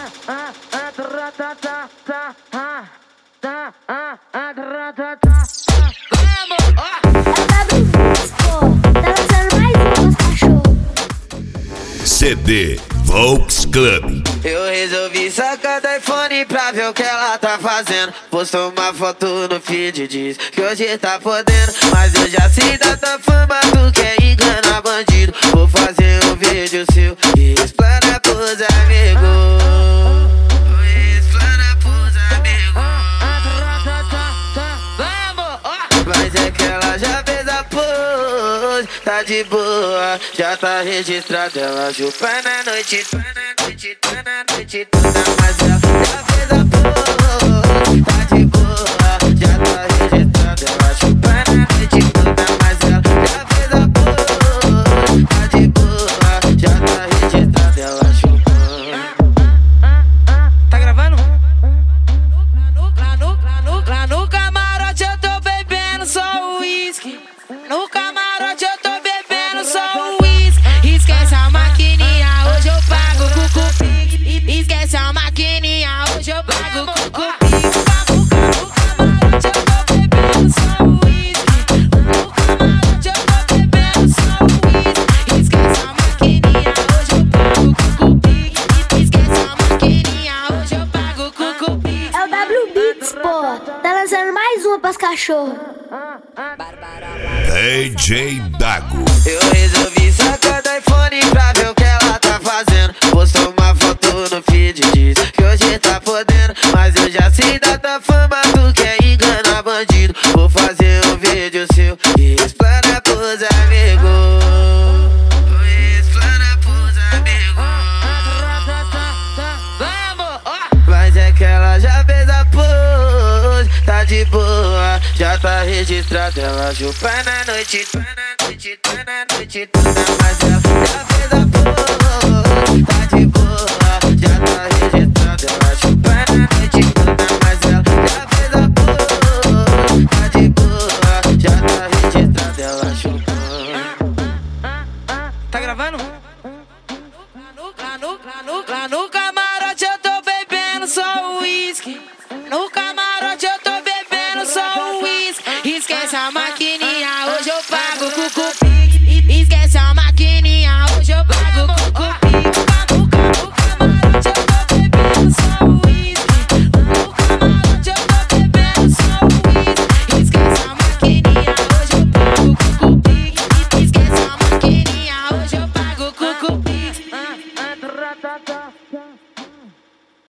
CD Volks Club. Eu resolvi sacar do iPhone pra ver o que ela tá fazendo. Postou uma foto no feed, diz que hoje tá podendo. Mas eu já sei da tua fama, tu quer enganar bandido. Vou fazer um vídeo seu e explana pros amigos. Explana pros amigos. Mas é que ela já fez a pose, tá de boa, já tá registrada. Ela chupa na noite, na noite toda. Mas ela já fez a pose, tá de boa, já tá registrada. Ela chupa na noite toda. Mas ela já fez a pose, tá de boa, já tá registrada. Ela chupa. Tá gravando? Lá no camarote eu tô bebendo só uísque. No camarote eu tô bebendo só uísque. Esquece a maquininha, hoje eu pago com o Pix. Esquece a maquininha, hoje eu pago com o Pix. No camarote eu tô bebendo só uísque. No camarote eu tô bebendo só uísque. Esquece a maquininha, hoje eu pago com o Pix. Esquece a maquininha, hoje eu pago com o Pix. É o W Beats, pô. Tá lançando mais uma pras cachorros. DJ Dago. Eu resolvi sacar do iPhone pra ver o que ela tá fazendo. Postou uma foto no feed, diz que hoje tá podendo. Mas eu já sei da tua fama, tu quer enganar bandido. Vou fazer um vídeo seu e explana pros amigos. Explana pros amigos. Mas é que ela já fez a pose, tá de boa, já tá registrada. Ela chupa na noite, na noite toda. Mas ela já fez a pose, tá de boa, já tá registrada. Ela chupa na noite toda. Mas ela já fez a pose, tá de boa, já tá registrada. Ela chupa. Tá gravando? Lá no camarote eu tô bebendo só uísque. No camarote eu tô bebendo só uísque. Esquece a maquininha, hoje eu pago com o Pix.